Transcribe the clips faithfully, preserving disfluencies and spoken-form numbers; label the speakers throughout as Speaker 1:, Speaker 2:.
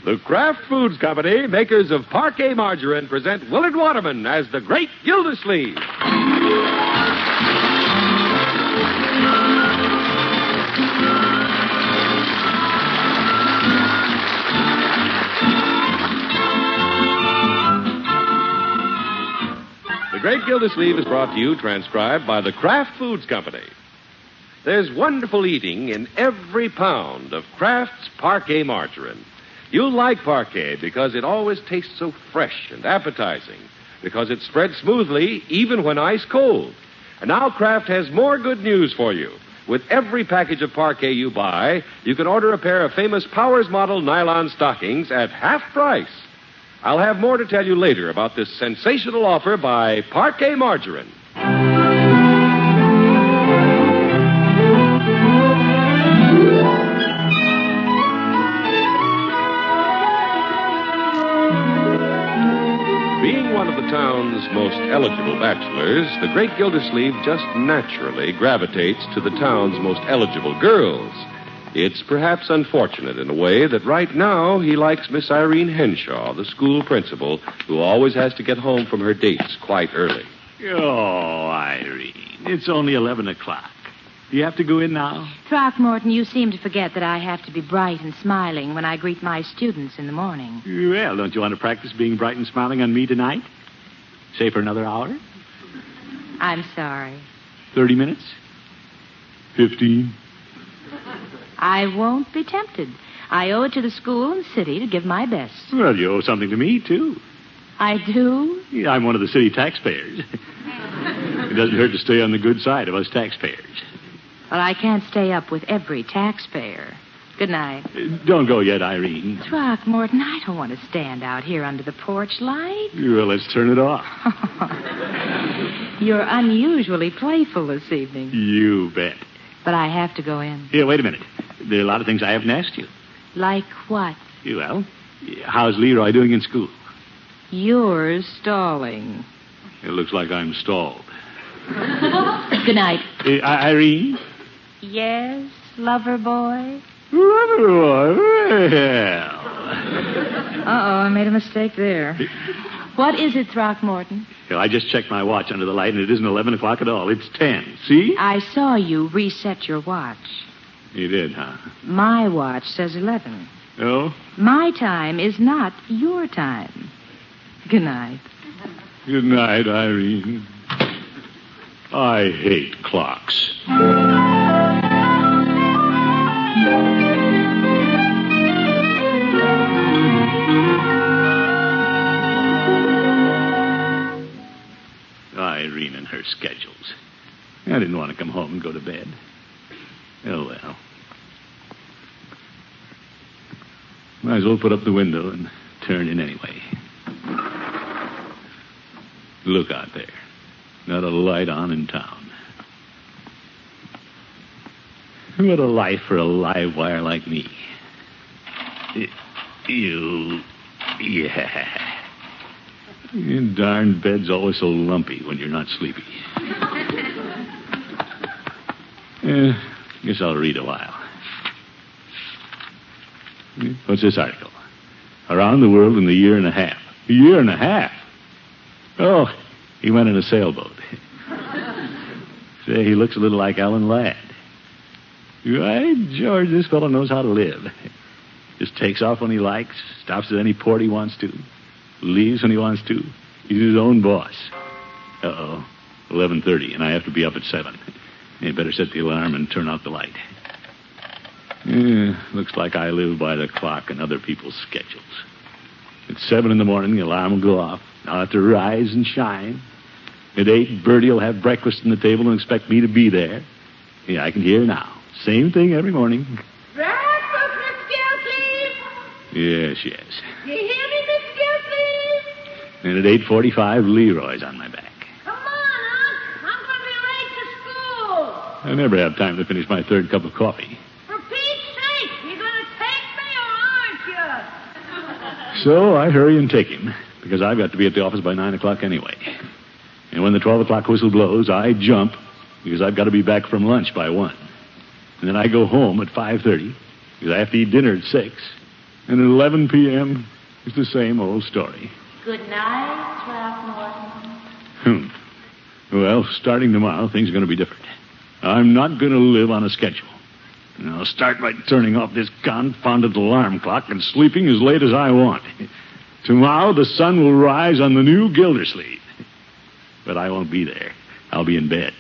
Speaker 1: The Kraft Foods Company, makers of Parquet Margarine, present Willard Waterman as the Great Gildersleeve. The Great Gildersleeve is brought to you, transcribed by the Kraft Foods Company. There's wonderful eating in every pound of Kraft's Parquet Margarine. You'll like Parquet because it always tastes so fresh and appetizing, because it spreads smoothly even when ice cold. And now Kraft has more good news for you. With every package of Parquet you buy, you can order a pair of famous Powers model nylon stockings at half price. I'll have more to tell you later about this sensational offer by Parquet Margarine. Being one of the town's most eligible bachelors, the Great Gildersleeve just naturally gravitates to the town's most eligible girls. It's perhaps unfortunate in a way that right now he likes Miss Irene Henshaw, the school principal, who always has to get home from her dates quite early.
Speaker 2: Oh, Irene, it's only eleven o'clock. Do you have to go in now?
Speaker 3: Throckmorton, you seem to forget that I have to be bright and smiling when I greet my students in the morning.
Speaker 2: Well, don't you want to practice being bright and smiling on me tonight? Say for another hour?
Speaker 3: I'm sorry.
Speaker 2: Thirty minutes? Fifteen?
Speaker 3: I won't be tempted. I owe it to the school and city to give my best.
Speaker 2: Well, you owe something to me, too.
Speaker 3: I do?
Speaker 2: Yeah, I'm one of the city taxpayers. It doesn't hurt to stay on the good side of us taxpayers.
Speaker 3: Well, I can't stay up with every taxpayer. Good night.
Speaker 2: Uh, don't go yet, Irene.
Speaker 3: Throckmorton, I don't want to stand out here under the porch light.
Speaker 2: Well, let's turn it off.
Speaker 3: You're unusually playful this evening.
Speaker 2: You bet.
Speaker 3: But I have to go in.
Speaker 2: Here, wait a minute. There are a lot of things I haven't asked you.
Speaker 3: Like what?
Speaker 2: Well, how's Leroy doing in school?
Speaker 3: You're stalling.
Speaker 2: It looks like I'm stalled.
Speaker 3: Good night.
Speaker 2: Uh, Irene?
Speaker 3: Yes, lover boy?
Speaker 2: Lover boy? Well.
Speaker 3: Uh-oh, I made a mistake there. What is it, Throckmorton?
Speaker 2: Well, I just checked my watch under the light, and it isn't eleven o'clock at all. It's ten. See?
Speaker 3: I saw you reset your watch.
Speaker 2: You did, huh?
Speaker 3: My watch says eleven.
Speaker 2: Oh?
Speaker 3: My time is not your time. Good night.
Speaker 2: Good night, Irene. I hate clocks. Irene and her schedules. I didn't want to come home and go to bed. Oh, well. Might as well put up the window and turn in anyway. Look out there. Not a light on in town. What a life for a live wire like me. You... Yeah. Your darn bed's always so lumpy when you're not sleepy. Yeah, guess I'll read a while. What's this article? Around the world in a year and a half. A year and a half? Oh, he went in a sailboat. Say, he looks a little like Alan Ladd. Right, George, this fellow knows how to live. Just takes off when he likes, stops at any port he wants to, leaves when he wants to. He's his own boss. Uh-oh, eleven thirty, and I have to be up at seven. You better set the alarm and turn out the light. Yeah, looks like I live by the clock and other people's schedules. At seven in the morning, the alarm will go off. I'll have to rise and shine. At eight, Bertie will have breakfast on the table and expect me to be there. Yeah, I can hear now. Same thing every morning.
Speaker 4: Breakfast, Miss Gilsleeve.
Speaker 2: Yes, yes.
Speaker 4: You hear me, Miss Gilsleeve?
Speaker 2: And at eight forty-five, Leroy's on my back.
Speaker 4: Come on, Unc. I'm going to be late to school.
Speaker 2: I never have time to finish my third cup of coffee.
Speaker 4: For Pete's sake, you going to take me or aren't you?
Speaker 2: So I hurry and take him, because I've got to be at the office by nine o'clock anyway. And when the twelve o'clock whistle blows, I jump, because I've got to be back from lunch by one. And then I go home at five thirty, because I have to eat dinner at six. And at eleven p.m., it's the same old story.
Speaker 3: Good night, Throckmorton.
Speaker 2: Hmm. Well, starting tomorrow, things are going to be different. I'm not going to live on a schedule. I'll start by turning off this confounded alarm clock and sleeping as late as I want. Tomorrow, the sun will rise on the new Gildersleeve. But I won't be there. I'll be in bed.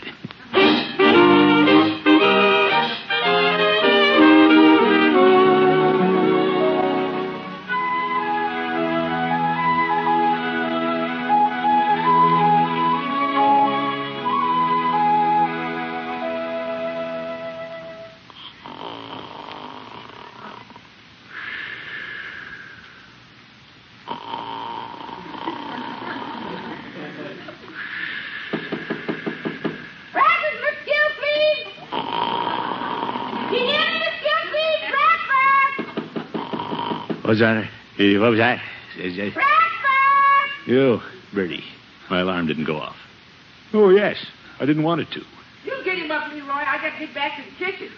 Speaker 2: What's that? Hey, what was that?
Speaker 4: Breakfast!
Speaker 2: You, Bertie. My alarm didn't go off. Oh, yes. I didn't want it to.
Speaker 4: You get him up, Leroy. I got to get back to the kitchen.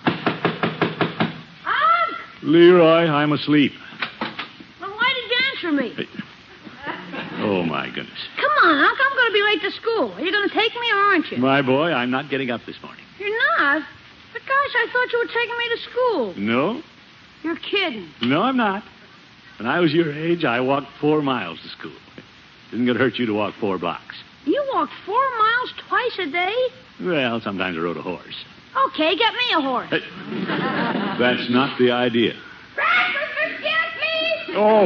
Speaker 4: Unc!
Speaker 2: Leroy, I'm asleep.
Speaker 4: Well, why did you answer me?
Speaker 2: Hey. Oh, my goodness.
Speaker 4: Come on, Unc. I'm going to be late to school. Are you going to take me or aren't you?
Speaker 2: My boy, I'm not getting up this morning.
Speaker 4: You're not? But gosh, I thought you were taking me to school.
Speaker 2: No?
Speaker 4: You're kidding.
Speaker 2: No, I'm not. When I was your age, I walked four miles to school. Isn't it hurt you to walk four blocks?
Speaker 4: You walked four miles twice a day?
Speaker 2: Well, sometimes I rode a horse.
Speaker 4: Okay, get me a horse.
Speaker 2: Hey, that's not the idea.
Speaker 4: Breakfast, Miss Gill, please!
Speaker 2: Oh!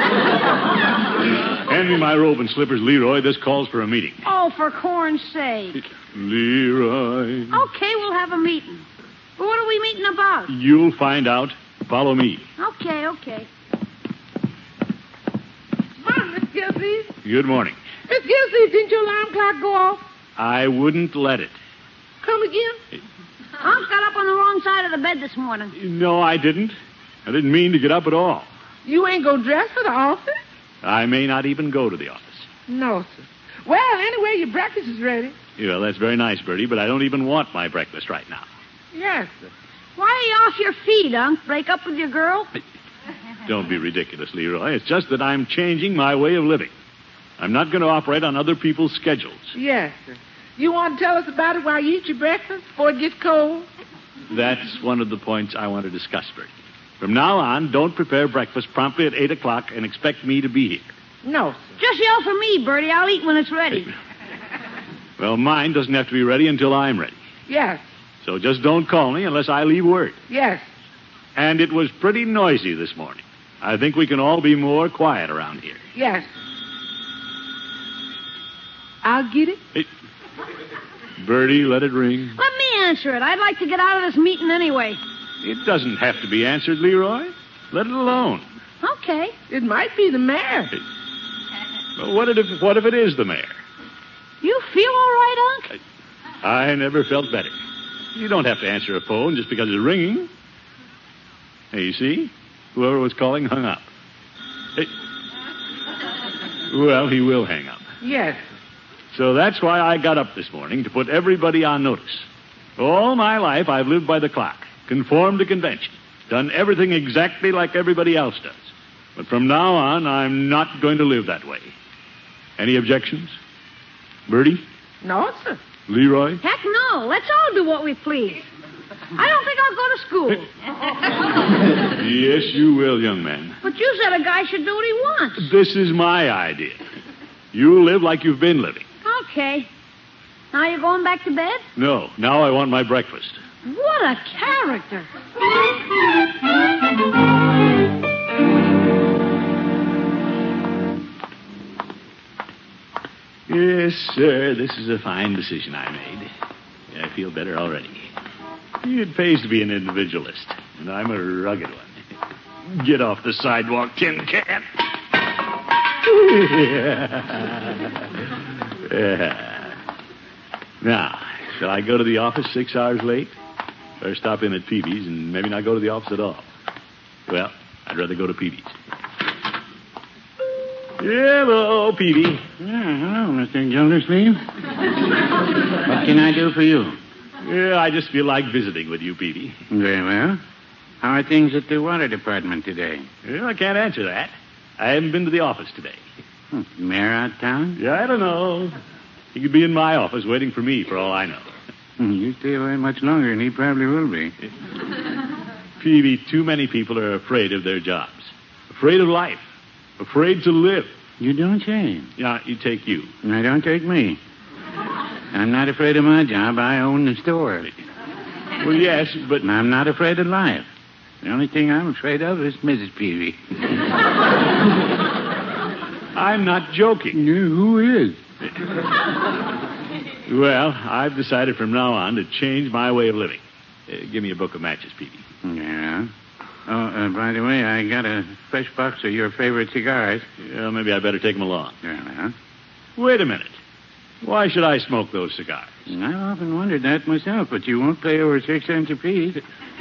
Speaker 2: Hand me my robe and slippers, Leroy. This calls for a meeting.
Speaker 4: Oh, for corn's sake.
Speaker 2: Leroy.
Speaker 4: Okay, we'll have a meeting. But what are we meeting about?
Speaker 2: You'll find out. Follow me.
Speaker 4: Okay, okay. Morning, Miss Gilsey.
Speaker 2: Good morning.
Speaker 4: Miss Gilsey, didn't your alarm clock go off?
Speaker 2: I wouldn't let it.
Speaker 4: Come again? Unc got up on the wrong side of the bed this morning.
Speaker 2: No, I didn't. I didn't mean to get up at all.
Speaker 4: You ain't go dress for the office?
Speaker 2: I may not even go to the office.
Speaker 4: No, sir. Well, anyway, your breakfast is ready.
Speaker 2: Yeah, well, that's very nice, Bertie, but I don't even want my breakfast right now.
Speaker 4: Yes, sir. Why are you off your feet, Unc? Break up with your girl?
Speaker 2: Don't be ridiculous, Leroy. It's just that I'm changing my way of living. I'm not going to operate on other people's schedules.
Speaker 4: Yes, sir. You want to tell us about it while you eat your breakfast before it gets cold?
Speaker 2: That's one of the points I want to discuss, Bertie. From now on, don't prepare breakfast promptly at eight o'clock and expect me to be here.
Speaker 4: No, sir. Just yell for me, Bertie. I'll eat when it's ready.
Speaker 2: Well, mine doesn't have to be ready until I'm ready.
Speaker 4: Yes.
Speaker 2: So just don't call me unless I leave word.
Speaker 4: Yes.
Speaker 2: And it was pretty noisy this morning. I think we can all be more quiet around here.
Speaker 4: Yes. I'll get it.
Speaker 2: Hey, Bertie, let it ring.
Speaker 4: Let me answer it. I'd like to get out of this meeting anyway.
Speaker 2: It doesn't have to be answered, Leroy. Let it alone.
Speaker 4: Okay. It might be the mayor.
Speaker 2: Hey. Well, what if, what if it is the mayor?
Speaker 4: You feel all right, Unc?
Speaker 2: I, I never felt better. You don't have to answer a phone just because it's ringing. Hey, you see? Whoever was calling hung up. Hey. Well, he will hang up.
Speaker 4: Yes.
Speaker 2: So that's why I got up this morning, to put everybody on notice. All my life, I've lived by the clock, conformed to convention, done everything exactly like everybody else does. But from now on, I'm not going to live that way. Any objections? Bertie?
Speaker 4: No, sir.
Speaker 2: Leroy?
Speaker 4: Heck no. Let's all do what we please. I don't think I'll go to school.
Speaker 2: Yes, you will, young man.
Speaker 4: But you said a guy should do what he wants.
Speaker 2: This is my idea. You live like you've been living.
Speaker 4: Okay. Now you're going back to bed?
Speaker 2: No, now I want my breakfast.
Speaker 4: What a character.
Speaker 2: Yes, sir, this is a fine decision I made. I feel better already. It pays to be an individualist, and I'm a rugged one. Get off the sidewalk, tin can. Yeah. Now, shall I go to the office six hours late? Or stop in at Peavy's and maybe not go to the office at all? Well, I'd rather go to Peavy's. Hello, Peavy.
Speaker 5: Yeah, hello, Mister Gildersleeve. What can I do for you?
Speaker 2: Yeah, I just feel like visiting with you, Peavy.
Speaker 5: Very well. How are things at the water department today?
Speaker 2: Well, I can't answer that. I haven't been to the office today.
Speaker 5: Hmm. Mayor out of town?
Speaker 2: Yeah, I don't know. He could be in my office waiting for me, for all I know.
Speaker 5: Hmm, you stay away much longer, and he probably will be.
Speaker 2: Peavy, too many people are afraid of their jobs. Afraid of life. Afraid to live.
Speaker 5: You don't say.
Speaker 2: Yeah, you take you.
Speaker 5: And I don't take me. I'm not afraid of my job. I own the store.
Speaker 2: Well, yes, but...
Speaker 5: And I'm not afraid of life. The only thing I'm afraid of is Missus Peavy.
Speaker 2: I'm not joking.
Speaker 5: Yeah, who is?
Speaker 2: Well, I've decided from now on to change my way of living. Uh, give me a book of matches, Peavy.
Speaker 5: Yeah. Oh, uh, by the way, I got a fresh box of your favorite cigars.
Speaker 2: Well, maybe I better take them along.
Speaker 5: Yeah.
Speaker 2: Wait a minute. Why should I smoke those cigars?
Speaker 5: I've often wondered that myself, but you won't pay over six cents a piece.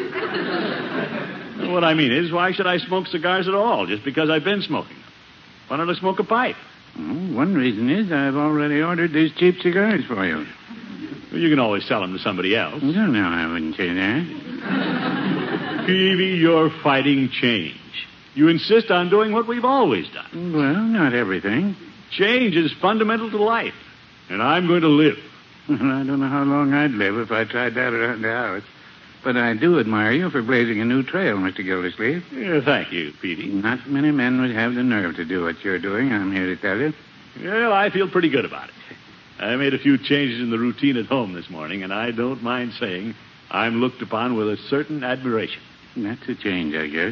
Speaker 2: What I mean is, why should I smoke cigars at all, just because I've been smoking them? Why don't I smoke a pipe?
Speaker 5: Well, one reason is I've already ordered these cheap cigars for you.
Speaker 2: Well, you can always sell them to somebody else.
Speaker 5: No, no, I wouldn't say that.
Speaker 2: Peavy, you're fighting change. You insist on doing what we've always done.
Speaker 5: Well, not everything.
Speaker 2: Change is fundamental to life, and I'm going to live.
Speaker 5: Well, I don't know how long I'd live if I tried that around the house. But I do admire you for blazing a new trail, Mister Gildersleeve.
Speaker 2: Yeah, thank you, Peavy.
Speaker 5: Not many men would have the nerve to do what you're doing, I'm here to tell you.
Speaker 2: Well, I feel pretty good about it. I made a few changes in the routine at home this morning, and I don't mind saying I'm looked upon with a certain admiration.
Speaker 5: That's a change, I guess.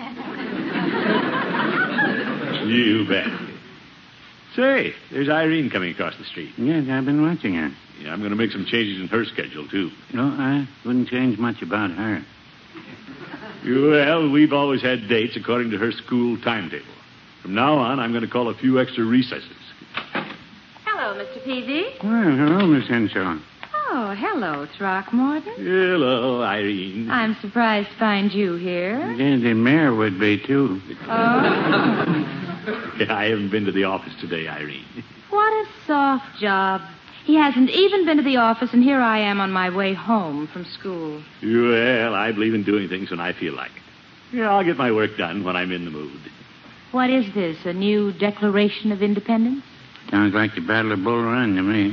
Speaker 2: You bet. Say, there's Irene coming across the street.
Speaker 5: Yes, I've been watching her.
Speaker 2: Yeah, I'm going to make some changes in her schedule, too.
Speaker 5: No, I wouldn't change much about her.
Speaker 2: Well, we've always had dates according to her school timetable. From now on, I'm going to call a few extra recesses.
Speaker 3: Hello, Mister Peavy.
Speaker 5: Well, hello, Miss Henshaw.
Speaker 3: Oh, hello, Throckmorton.
Speaker 2: Hello, Irene.
Speaker 3: I'm surprised to find you here.
Speaker 5: Yeah, the mayor would be, too.
Speaker 3: Oh.
Speaker 2: Yeah, I haven't been to the office today, Irene.
Speaker 3: What a soft job. He hasn't even been to the office, and here I am on my way home from school.
Speaker 2: Well, I believe in doing things when I feel like it. Yeah, I'll get my work done when I'm in the mood.
Speaker 3: What is this, a new Declaration of Independence?
Speaker 5: Sounds like the Battle of Bull Run to me.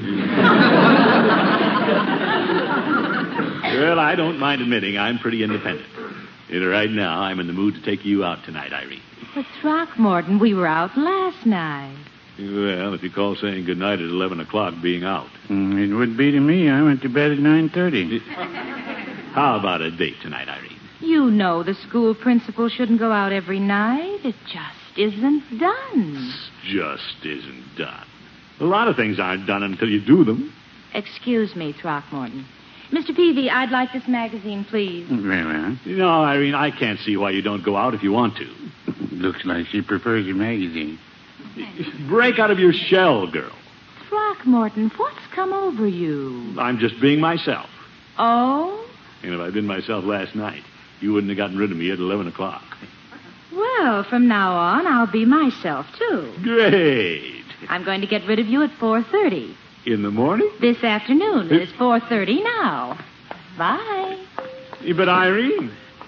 Speaker 2: Well, I don't mind admitting I'm pretty independent. And right now, I'm in the mood to take you out tonight, Irene.
Speaker 3: But, Throckmorton, we were out last night.
Speaker 2: Well, if you call saying goodnight at eleven o'clock being out.
Speaker 5: Mm, it would be to me. I went to bed at nine thirty.
Speaker 2: How about a date tonight, Irene?
Speaker 3: You know the school principal shouldn't go out every night. It just isn't done.
Speaker 2: Just isn't done. A lot of things aren't done until you do them.
Speaker 3: Excuse me, Throckmorton. Mister Peavy, I'd like this magazine, please.
Speaker 5: Very well.
Speaker 2: No, Irene, I can't see why you don't go out if you want to.
Speaker 5: Looks like she prefers your magazine.
Speaker 2: Break out of your shell, girl.
Speaker 3: Throckmorton, what's come over you?
Speaker 2: I'm just being myself.
Speaker 3: Oh?
Speaker 2: And if I'd been myself last night, you wouldn't have gotten rid of me at eleven o'clock.
Speaker 3: Well, from now on, I'll be myself, too.
Speaker 2: Great.
Speaker 3: I'm going to get rid of you at four thirty.
Speaker 2: In the morning?
Speaker 3: This afternoon. It's four thirty now. Bye.
Speaker 2: But, Irene...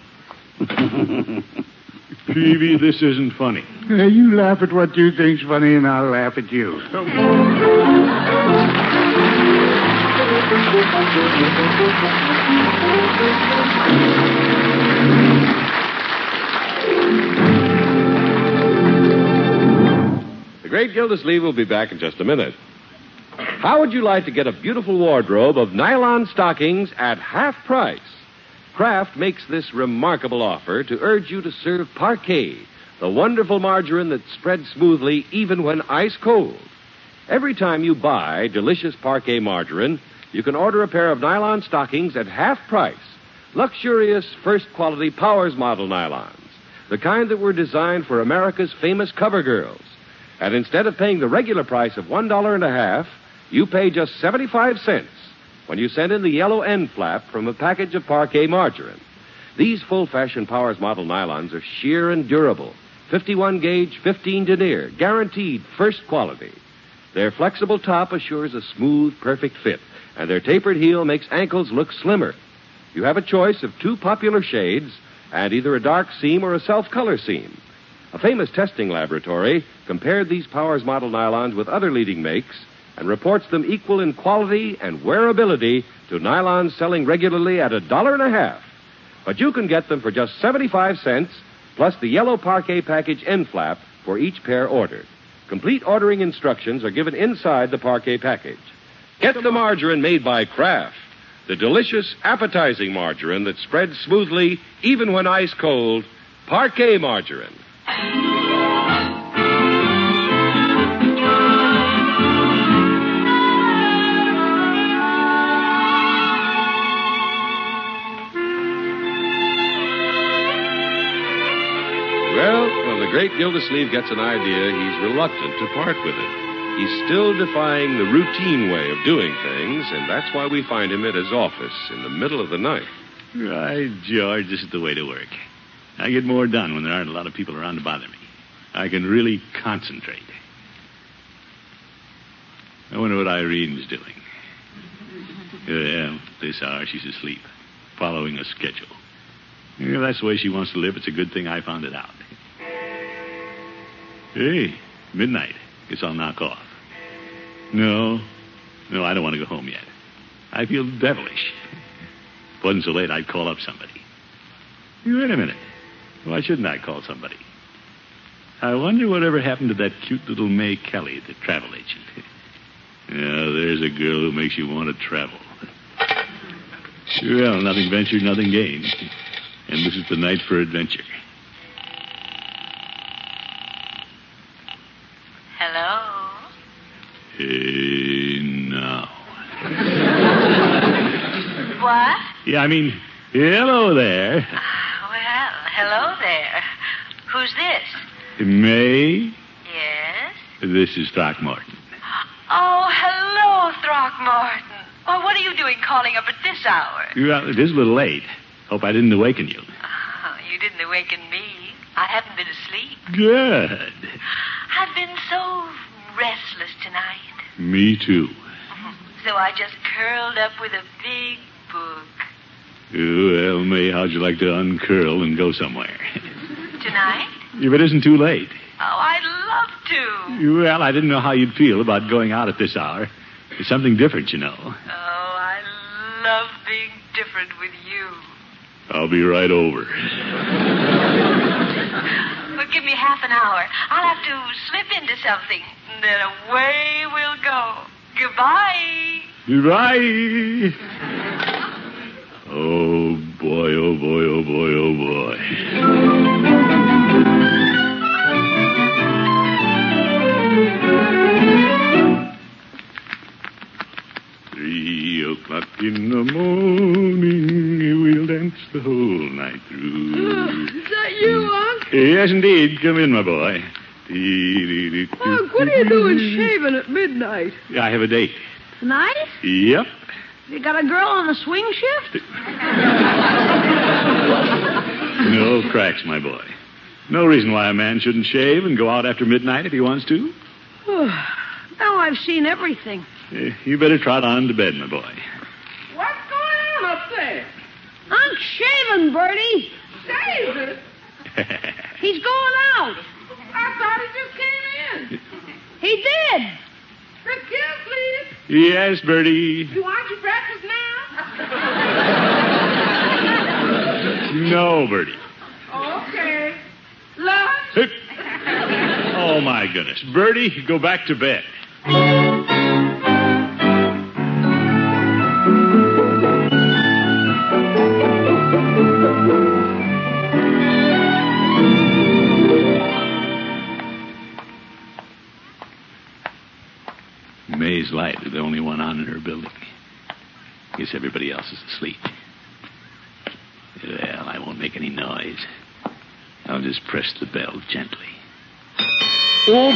Speaker 2: Peavy, this isn't funny.
Speaker 5: Uh, you laugh at what you think's funny, and I'll laugh at you.
Speaker 1: The great Gildersleeve will be back in just a minute. How would you like to get a beautiful wardrobe of nylon stockings at half price? Kraft makes this remarkable offer to urge you to serve Parquet, the wonderful margarine that spreads smoothly even when ice cold. Every time you buy delicious Parquet margarine, you can order a pair of nylon stockings at half price. Luxurious first-quality Powers model nylons, the kind that were designed for America's famous cover girls. And instead of paying the regular price of one dollar and a half, you pay just seventy-five cents when you send in the yellow end flap from a package of Parquet margarine. These full-fashion Powers model nylons are sheer and durable, fifty-one gauge, fifteen denier, guaranteed first quality. Their flexible top assures a smooth, perfect fit, and their tapered heel makes ankles look slimmer. You have a choice of two popular shades, and either a dark seam or a self-color seam. A famous testing laboratory compared these Powers model nylons with other leading makes and reports them equal in quality and wearability to nylons selling regularly at a dollar and a half. But you can get them for just seventy-five cents, plus the yellow parquet package end flap for each pair ordered. Complete ordering instructions are given inside the parquet package. Get the margarine made by Kraft, the delicious, appetizing margarine that spreads smoothly even when ice cold. Parquet margarine. Well, when the great Gildersleeve gets an idea, he's reluctant to part with it. He's still defying the routine way of doing things, and that's why we find him at his office in the middle of the night.
Speaker 2: Right, George, this is the way to work. I get more done when there aren't a lot of people around to bother me. I can really concentrate. I wonder what Irene's doing. Yeah, this hour she's asleep, following a schedule. Yeah, that's the way she wants to live. It's a good thing I found it out. Hey, midnight. Guess I'll knock off. No, no, I don't want to go home yet. I feel devilish. If it wasn't so late, I'd call up somebody. Wait a minute. Why shouldn't I call somebody? I wonder whatever happened to that cute little May Kelly, the travel agent. Yeah, there's a girl who makes you want to travel. Well, nothing ventured, nothing gained. And this is the night for adventure.
Speaker 6: Hello?
Speaker 2: Hey, now.
Speaker 6: What?
Speaker 2: Yeah, I mean, hello there.
Speaker 6: Well, hello there. Who's this?
Speaker 2: May?
Speaker 6: Yes?
Speaker 2: This is Throckmorton.
Speaker 6: Oh, hello, Throckmorton. Oh, what are you doing calling up at this hour?
Speaker 2: Well, it is a little late. Hope I didn't awaken you.
Speaker 6: Oh, you didn't awaken me. I haven't been asleep.
Speaker 2: Good.
Speaker 6: I've been so restless tonight.
Speaker 2: Me too.
Speaker 6: So I just curled up with a big book.
Speaker 2: Well, May, how'd you like to uncurl and go somewhere?
Speaker 6: Tonight?
Speaker 2: If it isn't too late.
Speaker 6: Oh, I'd love to.
Speaker 2: Well, I didn't know how you'd feel about going out at this hour. It's something different, you know.
Speaker 6: Oh, I love being different with you.
Speaker 2: I'll be right over.
Speaker 6: Well, give me half an hour. I'll have to slip into something. Then away we'll go. Goodbye.
Speaker 2: Goodbye. Oh, boy, oh, boy, oh, boy, oh, boy. Three o'clock in the morning, we'll dance the whole night through.
Speaker 4: Uh, is that you, Unc?
Speaker 2: Yes, indeed. Come in, my boy.
Speaker 4: Unc, what are you doing shaving at midnight?
Speaker 2: I have a date.
Speaker 4: Tonight?
Speaker 2: Yep.
Speaker 4: You got a girl on a swing shift?
Speaker 2: No cracks, my boy. No reason why a man shouldn't shave and go out after midnight if he wants to.
Speaker 4: Now I've seen everything.
Speaker 2: Uh, you better trot on to bed, my boy.
Speaker 4: What's going on up there? I'm shaving, Bertie. Shaving? He's going out. I thought he just came in. He did. Miss Gildersleeve?
Speaker 2: Yes, Bertie.
Speaker 4: You want your breakfast now?
Speaker 2: No, Bertie.
Speaker 4: Okay. Lunch?
Speaker 2: Oh, my goodness. Bertie, go back to bed. May's light is the only one on in her building. Guess everybody else is asleep. Well, I won't make any noise. I'll just press the bell gently. Oh!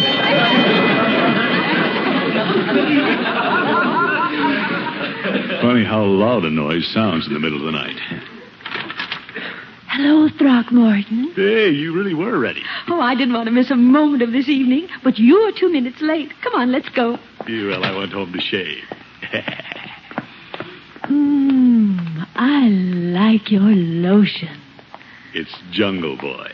Speaker 2: Funny how loud a noise sounds in the middle of the night.
Speaker 3: Hello, Throckmorton.
Speaker 2: Hey, you really were ready.
Speaker 3: Oh, I didn't want to miss a moment of this evening, but you were two minutes late. Come on, let's go.
Speaker 2: Yeah, well, I went home to shave.
Speaker 3: Mmm, I like your lotion.
Speaker 2: It's Jungle Boy.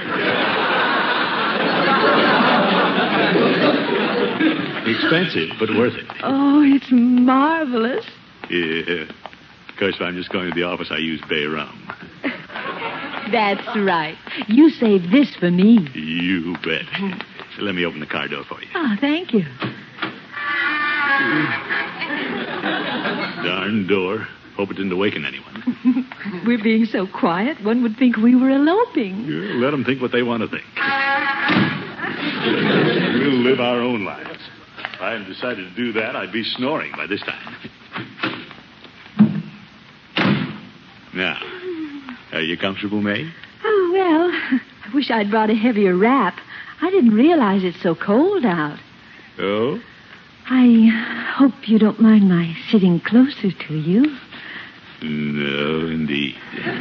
Speaker 2: Expensive, but worth it.
Speaker 4: Oh, it's marvelous.
Speaker 2: Yeah. Of course, if I'm just going to the office, I use bay rum.
Speaker 4: That's right. You saved this for me.
Speaker 2: You bet. Let me open the car door for you.
Speaker 4: Oh, thank you.
Speaker 2: Darn door. Hope it didn't awaken anyone.
Speaker 4: We're being so quiet, one would think we were eloping.
Speaker 2: Yeah, let them think what they want to think. We'll live our own lives. If I hadn't decided to do that, I'd be snoring by this time. Now, are you comfortable, May?
Speaker 4: Oh, well, I wish I'd brought a heavier wrap. I didn't realize it's so cold out.
Speaker 2: Oh?
Speaker 4: I hope you don't mind my sitting closer to you.
Speaker 2: No, indeed.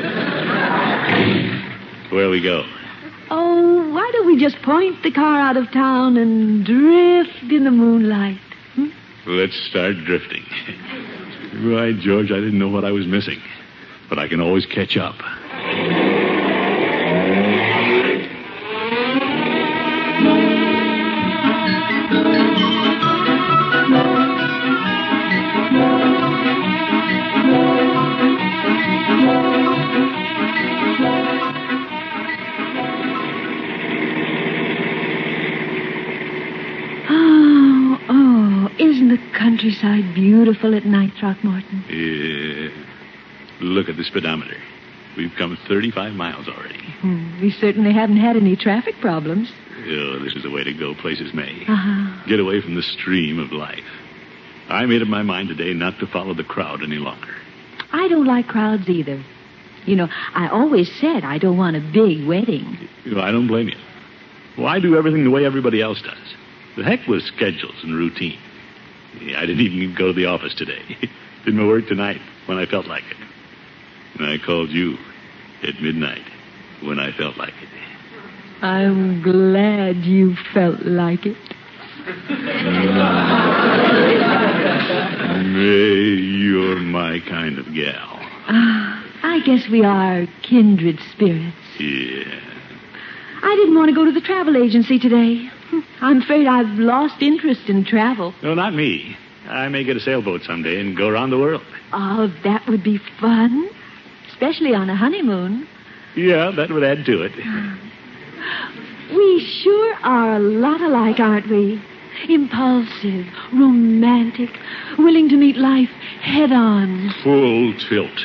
Speaker 2: Where we go?
Speaker 4: Oh, why don't we just point the car out of town and drift in the moonlight? Hmm?
Speaker 2: Let's start drifting. Right, George, I didn't know what I was missing. But I can always catch up.
Speaker 4: Countryside beautiful at night, Throckmorton?
Speaker 2: Yeah. Look at the speedometer. We've come thirty-five miles already.
Speaker 4: Hmm. We certainly haven't had any traffic problems.
Speaker 2: Oh, this is the way to go places, May.
Speaker 4: Uh-huh.
Speaker 2: Get away from the stream of life. I made up my mind today not to follow the crowd any longer.
Speaker 4: I don't like crowds either. You know, I always said I don't want a big wedding.
Speaker 2: You know, I don't blame you. Well, I do everything the way everybody else does. The heck with schedules and routine. I didn't even go to the office today. Did my work tonight when I felt like it. And I called you at midnight when I felt like it.
Speaker 4: I'm glad you felt like it.
Speaker 2: May, you're my kind of gal.
Speaker 4: Uh, I guess we are kindred spirits.
Speaker 2: Yeah.
Speaker 4: I didn't want to go to the travel agency today. I'm afraid I've lost interest in travel.
Speaker 2: No, not me. I may get a sailboat someday and go around the world.
Speaker 4: Oh, that would be fun. Especially on a honeymoon.
Speaker 2: Yeah, that would add to it.
Speaker 4: We sure are a lot alike, aren't we? Impulsive, romantic, willing to meet life head on.
Speaker 2: Full tilt.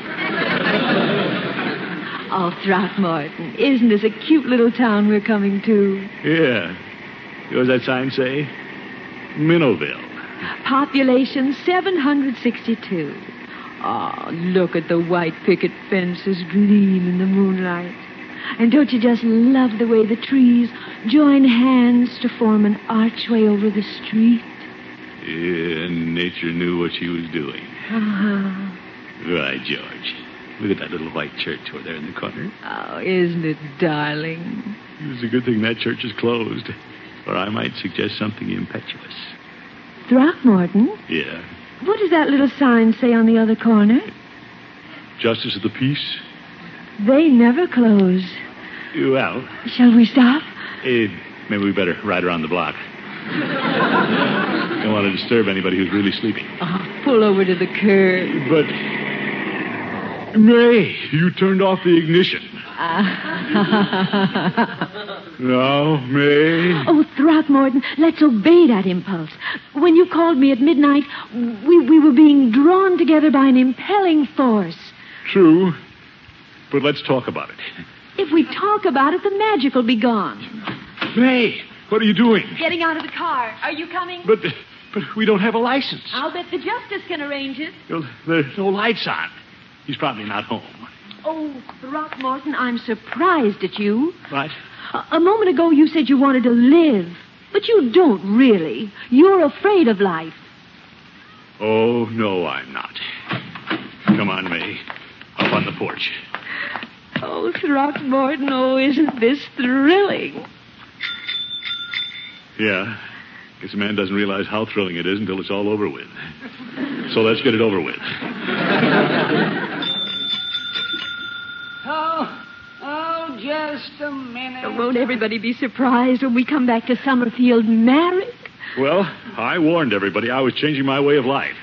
Speaker 4: Oh, Throckmorton, isn't this a cute little town we're coming to?
Speaker 2: Yeah. What does that sign say? Minnowville.
Speaker 4: Population seven hundred sixty-two. Oh, look at the white picket fences gleam in the moonlight. And don't you just love the way the trees join hands to form an archway over the street?
Speaker 2: Yeah, nature knew what she was doing.
Speaker 4: Uh-huh.
Speaker 2: Right, George. Look at that little white church over there in the corner.
Speaker 4: Oh, isn't it darling?
Speaker 2: It's a good thing that church is closed, or I might suggest something impetuous.
Speaker 4: Throckmorton?
Speaker 2: Yeah?
Speaker 4: What does that little sign say on the other corner?
Speaker 2: Justice of the peace?
Speaker 4: They never close.
Speaker 2: Well...
Speaker 4: Shall we stop?
Speaker 2: Eh, maybe we better ride around the block. Don't want to disturb anybody who's really sleeping.
Speaker 4: Oh, pull over to the curb.
Speaker 2: But... May, you turned off the ignition.
Speaker 4: Uh...
Speaker 2: Now, May...
Speaker 4: Oh, Throckmorton, let's obey that impulse. When you called me at midnight, we, we were being drawn together by an impelling force.
Speaker 2: True. But let's talk about it.
Speaker 4: If we talk about it, the magic will be gone.
Speaker 2: May, what are you doing?
Speaker 3: Getting out of the car. Are you coming?
Speaker 2: But but we don't have a license.
Speaker 3: I'll bet the justice can arrange it.
Speaker 2: Well, there's no lights on. He's probably not home.
Speaker 4: Oh, Throckmorton, I'm surprised at you.
Speaker 2: What?
Speaker 4: A, a moment ago you said you wanted to live. But you don't really. You're afraid of life.
Speaker 2: Oh, no, I'm not. Come on, May. Up on the porch.
Speaker 4: Oh, Throckmorton, oh, isn't this thrilling?
Speaker 2: Yeah. Guess a man doesn't realize how thrilling it is until it's all over with. So let's get it over with.
Speaker 7: Oh,
Speaker 4: Just a minute.
Speaker 7: Won't everybody be surprised when we come back to Summerfield married?
Speaker 2: Well, I warned everybody I was changing my way of life.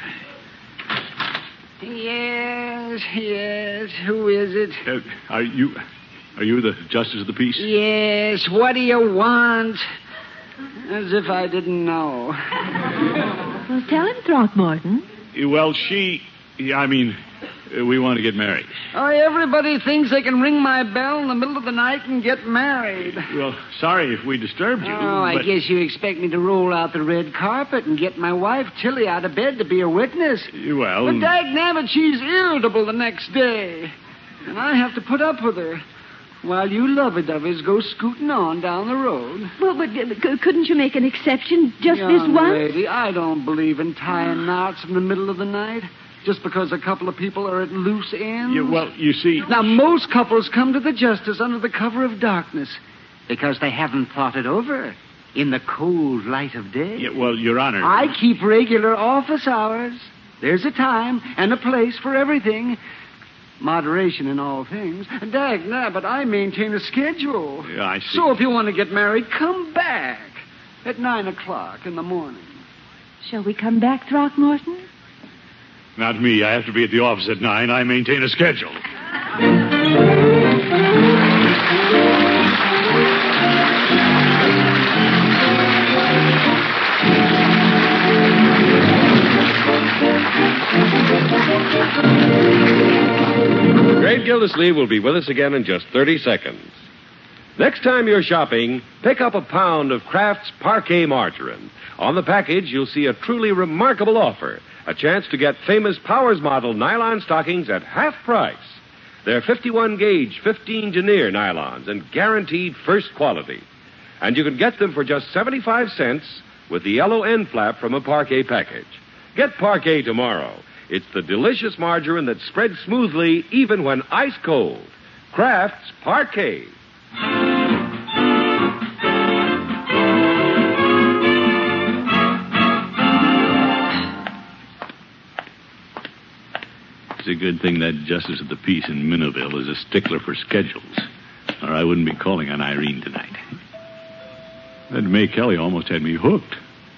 Speaker 4: Yes, yes. Who is it?
Speaker 2: Uh, are you... Are you the justice of the peace?
Speaker 4: Yes. What do you want? As if I didn't know.
Speaker 7: Well, tell him, Throckmorton.
Speaker 2: Well, she... I mean, uh, we want to get married.
Speaker 4: Oh, everybody thinks they can ring my bell in the middle of the night and get married.
Speaker 2: Well, sorry if we disturbed you.
Speaker 4: Oh, I
Speaker 2: but...
Speaker 4: guess you expect me to roll out the red carpet and get my wife, Tilly, out of bed to be a witness.
Speaker 2: Well...
Speaker 4: But dagnabbit, she's irritable the next day. And I have to put up with her. While you lovey-doveys go scooting on down the road.
Speaker 7: Well, but uh, c- couldn't you make an exception just
Speaker 4: Young
Speaker 7: this once?
Speaker 4: lady, I don't believe in tying knots in the middle of the night just because a couple of people are at loose ends.
Speaker 2: Yeah, well, you see...
Speaker 4: Now, most couples come to the justice under the cover of darkness because they haven't thought it over in the cold light of day.
Speaker 2: Yeah, well, Your Honor...
Speaker 4: I keep regular office hours. There's a time and a place for everything. Moderation in all things. Dagnabbit, I maintain a schedule.
Speaker 2: Yeah, I see.
Speaker 4: So if you want to get married, come back at nine o'clock in the morning.
Speaker 7: Shall we come back, Throckmorton?
Speaker 2: Not me. I have to be at the office at nine. I maintain a schedule.
Speaker 1: The Great Gildersleeve will be with us again in just thirty seconds. Next time you're shopping, pick up a pound of Kraft's Parquet Margarine. On the package, you'll see a truly remarkable offer. A chance to get famous Powers model nylon stockings at half price. They're fifty-one gauge, fifteen denier nylons and guaranteed first quality. And you can get them for just seventy-five cents with the yellow end flap from a Parquet package. Get Parquet tomorrow. It's the delicious margarine that spreads smoothly even when ice cold. Kraft's Parquet.
Speaker 2: It's a good thing that justice of the peace in Minnowville is a stickler for schedules, or I wouldn't be calling on Irene tonight. That May Kelly almost had me hooked.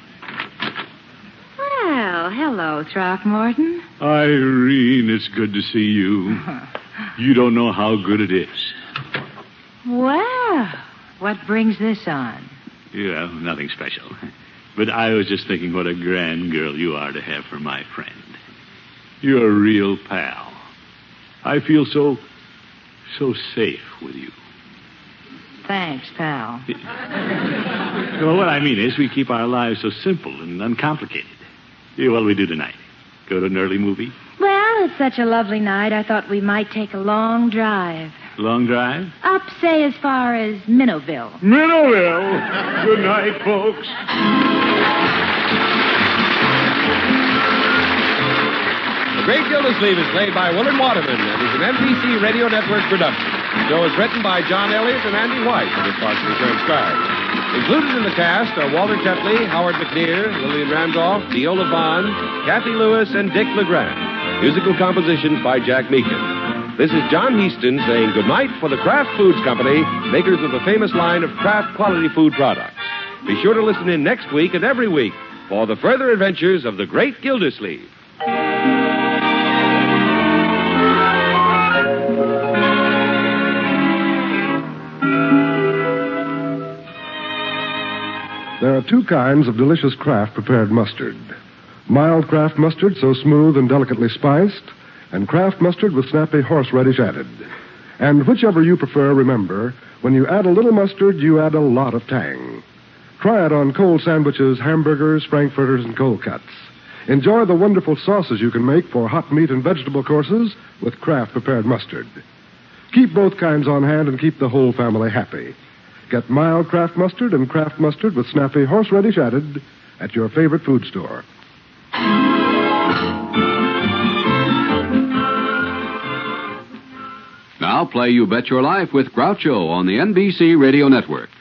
Speaker 3: Well, hello, Throckmorton.
Speaker 2: Irene, it's good to see you. You don't know how good it is.
Speaker 3: Well, what brings this on?
Speaker 2: Yeah, nothing special. But I was just thinking what a grand girl you are to have for my friend. You're a real pal. I feel so, so safe with you.
Speaker 3: Thanks, pal.
Speaker 2: Well, what I mean is we keep our lives so simple and uncomplicated. Yeah, what'll we do tonight? Go to an early movie?
Speaker 3: Well, it's such a lovely night, I thought we might take a long drive.
Speaker 2: Long drive?
Speaker 3: Up, say, as far as Minnowville.
Speaker 2: Minnowville! Good night, folks.
Speaker 1: The Great Gildersleeve is played by Willard Waterman and is an N B C Radio Network production. The show is written by John Elliott and Andy White and is partially transcribed. Included in the cast are Walter Tetley, Howard McNear, Lillian Randolph, Viola Bond, Kathy Lewis, and Dick LeGrand. Musical compositions by Jack Meakin. This is John Heaston saying goodnight for the Kraft Foods Company, makers of the famous line of Kraft quality food products. Be sure to listen in next week and every week for the further adventures of the Great Gildersleeve.
Speaker 8: There are two kinds of delicious Kraft prepared mustard. Mild Kraft mustard, so smooth and delicately spiced, and Kraft mustard with snappy horseradish added. And whichever you prefer, remember, when you add a little mustard, you add a lot of tang. Try it on cold sandwiches, hamburgers, frankfurters, and cold cuts. Enjoy the wonderful sauces you can make for hot meat and vegetable courses with Kraft prepared mustard. Keep both kinds on hand and keep the whole family happy. Get mild Kraft mustard and Kraft mustard with snappy horseradish added at your favorite food store.
Speaker 9: Now play You Bet Your Life with Groucho on the N B C Radio Network.